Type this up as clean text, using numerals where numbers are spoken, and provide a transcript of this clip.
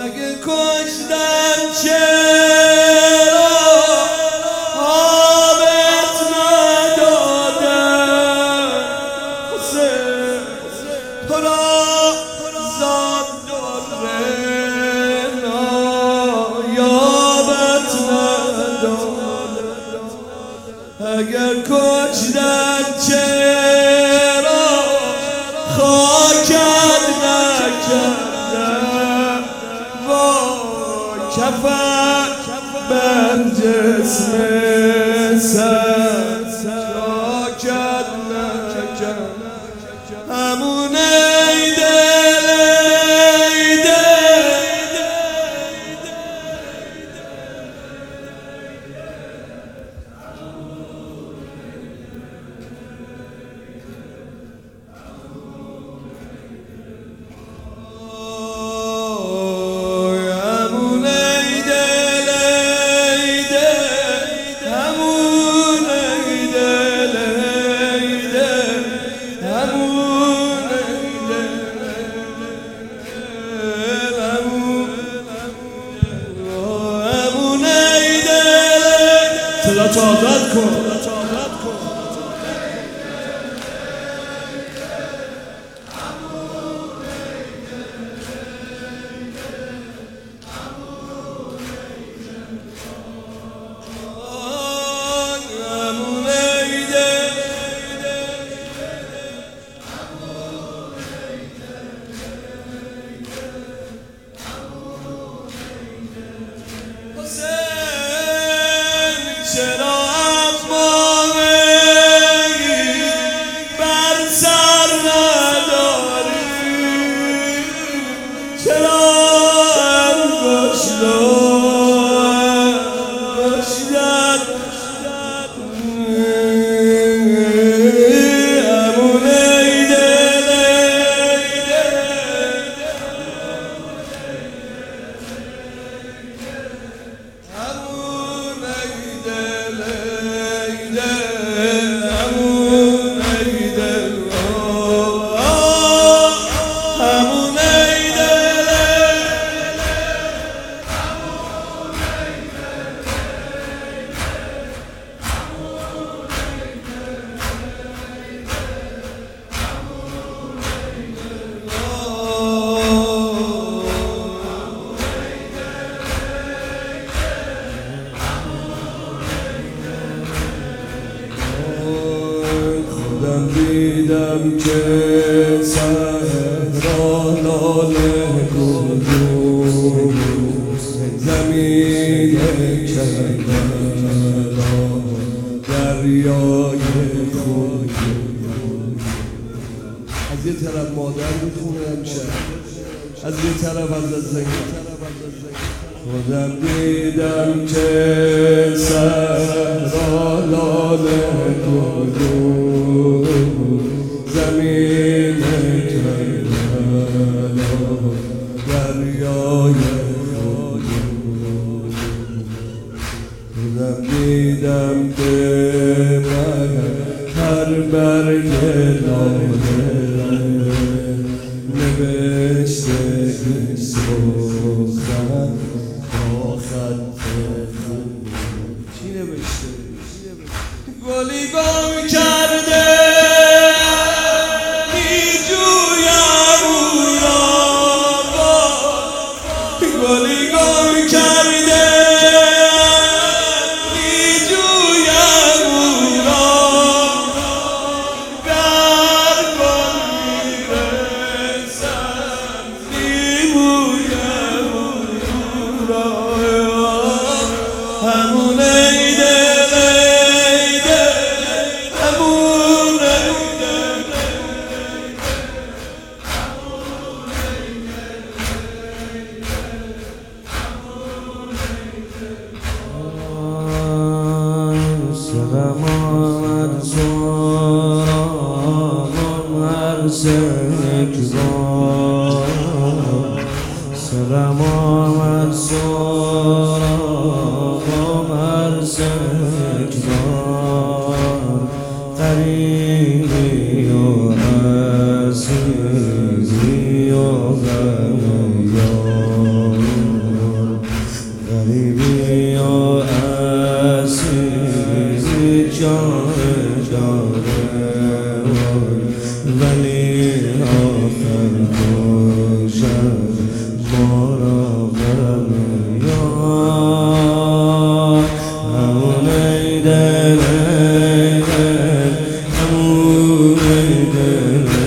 اگه کشتن چرا آبت ندادن حسین تو را زاد داره نایابت ندادن اگر کشتن چرا خاکت نکردن با کفن بر جسم سر خاکت نکردن همون ای دل ای دل همون ای دل ای دل همون ای دل ای دل همون ای دل همون ای دل صدا تو آزاد کن چرا اقمامی بر سر نداری چرا انگشتر همون ای دل ای دل همون ای دل ای دل همون ای دل همون ای دل خودم دیدم که صحرا لاله گلو زمین کربلا دریای خود از یه طرف مادر میخونه امشب از یه طرف از زنگ خودم دیدم که صحرا لاله گلو زمین کربلا دریای خود خودم دیدم که من هر برگ لاله نوشته این سخن با خط خود چی نوشته؟ گلی گم کرده میجویم او را گلی گم کرده میجویم او را در گل میرسم میبویم او را همون ای دل ای دل همون ای دل سلامت سرام هر سکزار سلامت سرام هر سکزار قریبی و عزیزی و غمیان ولی آخر باشد مراقب یار همون ایدن همون ایدن